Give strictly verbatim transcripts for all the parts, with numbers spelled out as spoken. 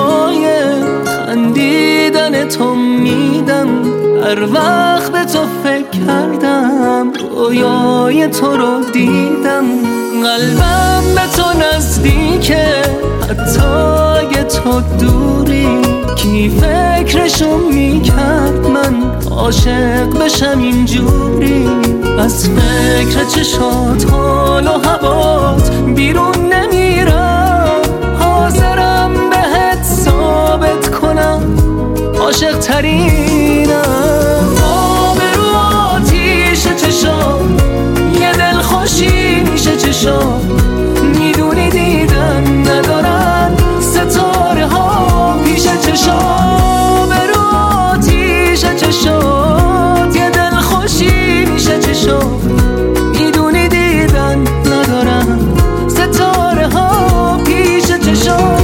جای خندیدن تو میدم. هر وقت به تو فکر کردم رویای تو رو دیدم. قلبم به تو نزدیکه حتی اگه تو دوری. کی فکرشو میکرد من عاشق بشم اینجوری. از فکر چشات حال و هوات بیرون نمیرم. حاضرم بهت ثابت کنم عاشق ترینم. آب رو آتیش چشام یه دل خوشی میشه چشام. میدونی دیدن ندارن ستاره ها پیش چشام. رو آتیش چشام یه دل خوشی میشه چشام. میدونی دیدن ندارن ستاره ها پیش چشام.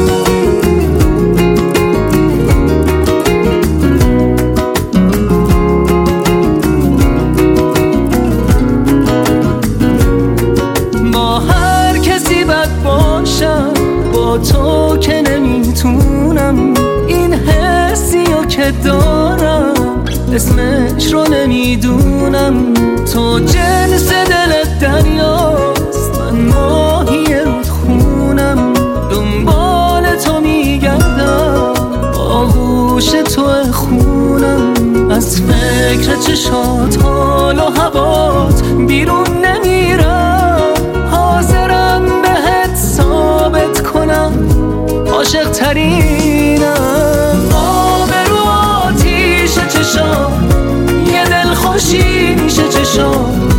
با تو که نمیتونم این حسیو که دارم اسمش رو نمیدونم. تو جنس دل دریاست من ماهی رودخونم. دنبال تو میگردم آغوش تو خونم. از فکر چشات حال و هوات بیرون نمیرم. حاضرم بهت ثابت کنم عاشق ترینم. آب رو آتیش چشام یه دل خوشی میشه چشام.